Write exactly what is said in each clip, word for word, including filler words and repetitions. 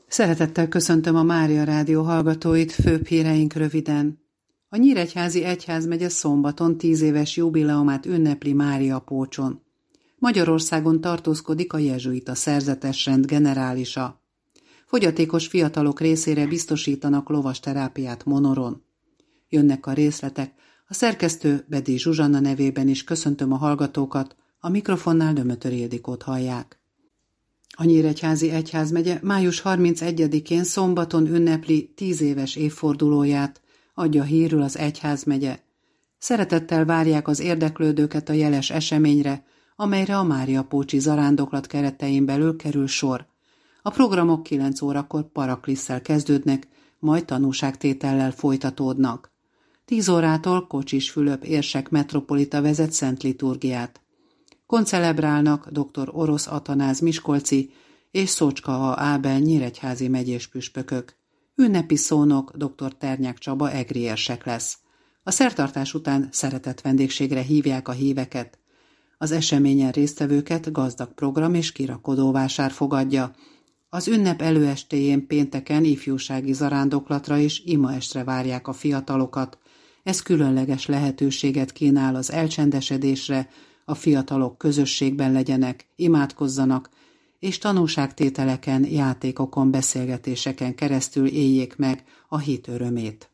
Szeretettel köszöntöm a Mária Rádió hallgatóit, főbb híreink röviden. A Nyíregyházi Egyházmegye szombaton tíz éves jubileumát ünnepli Mária Pócson. Magyarországon tartózkodik a jezsuita szerzetesrend generálisa. Fogyatékos fiatalok részére biztosítanak lovasterápiát Monoron. Jönnek a részletek, a szerkesztő Bedély Zsuzsanna nevében is köszöntöm a hallgatókat, a mikrofonnál Dömötör Ildikót hallják. A Nyíregyházi Egyházmegye május harmincegyedikén szombaton ünnepli tíz éves évfordulóját, adja hírül az Egyházmegye. Szeretettel várják az érdeklődőket a jeles eseményre, amelyre a Mária Pócsi zarándoklat keretein belül kerül sor. A programok kilenc órakor paraklisszel kezdődnek, majd tanúságtétellel folytatódnak. tíz órától Kocsis Fülöp érsek metropolita vezet szent liturgiát. Koncelebrálnak dr. Orosz Atanáz miskolci és Szócska A. Ábel nyíregyházi megyés püspökök. Ünnepi szónok dr. Ternyák Csaba egri érsek lesz. A szertartás után szeretett vendégségre hívják a híveket. Az eseményen résztvevőket gazdag program és kirakodóvásár fogadja. Az ünnep előestéjén pénteken ifjúsági zarándoklatra és imaestre várják a fiatalokat. Ez különleges lehetőséget kínál az elcsendesedésre, a fiatalok közösségben legyenek, imádkozzanak, és tanúságtételeken, játékokon, beszélgetéseken keresztül éljék meg a hit örömét.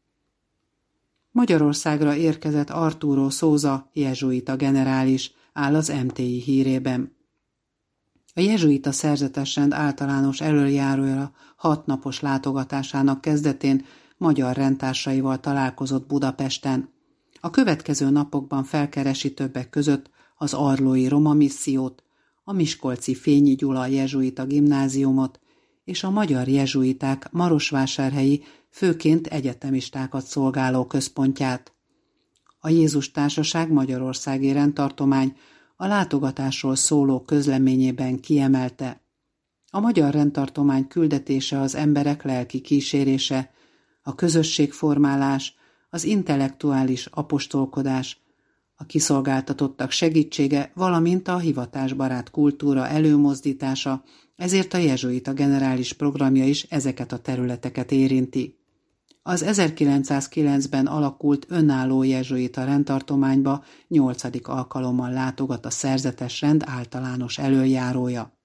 Magyarországra érkezett Arturo Souza, jezsuita generális, áll az em té i hírében. A jezsuita szerzetesrend általános elöljárója hatnapos látogatásának kezdetén magyar rendtársaival találkozott Budapesten. A következő napokban felkeresi többek között az arlói Roma missziót, a miskolci Fényi Gyula jezsuita gimnáziumot és a magyar jezsuiták marosvásárhelyi, főként egyetemistákat szolgáló központját. A Jézus Társaság Magyarországi Rendtartomány a látogatásról szóló közleményében kiemelte: a magyar rendtartomány küldetése az emberek lelki kísérése, a közösségformálás, az intellektuális apostolkodás, a kiszolgáltatottak segítsége, valamint a hivatásbarát kultúra előmozdítása, ezért a jezsuita generális programja is ezeket a területeket érinti. Az ezerkilencszázkilencben alakult önálló jezsuita rendtartományba nyolcadik alkalommal látogat a szerzetes rend általános elöljárója.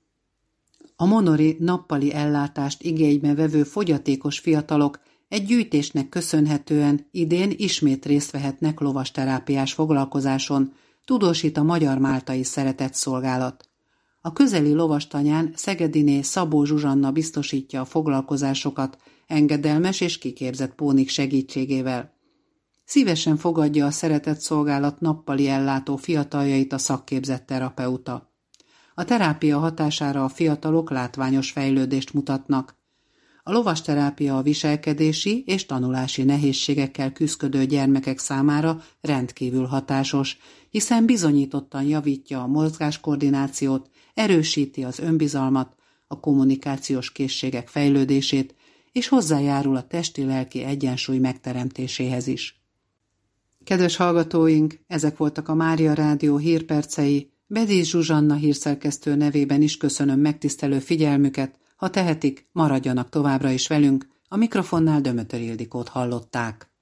A monori nappali ellátást igénybe vevő fogyatékos fiatalok egy gyűjtésnek köszönhetően idén ismét részt vehetnek lovasterápiás foglalkozáson, tudósít a Magyar Máltai Szeretett Szolgálat. A közeli lovastanyán Szegediné Szabó Zsuzsanna biztosítja a foglalkozásokat engedelmes és kiképzett pónik segítségével. Szívesen fogadja a Szeretett Szolgálat nappali ellátó fiataljait a szakképzett terapeuta. A terápia hatására a fiatalok látványos fejlődést mutatnak. A lovasterápia a viselkedési és tanulási nehézségekkel küszködő gyermekek számára rendkívül hatásos, hiszen bizonyítottan javítja a mozgáskoordinációt, erősíti az önbizalmat, a kommunikációs készségek fejlődését, és hozzájárul a testi-lelki egyensúly megteremtéséhez is. Kedves hallgatóink, ezek voltak a Mária Rádió hírpercei. Bedély Zsuzsanna hírszerkesztő nevében is köszönöm megtisztelő figyelmüket. Ha tehetik, maradjanak továbbra is velünk, a mikrofonnál Dömötör Ildikót hallották.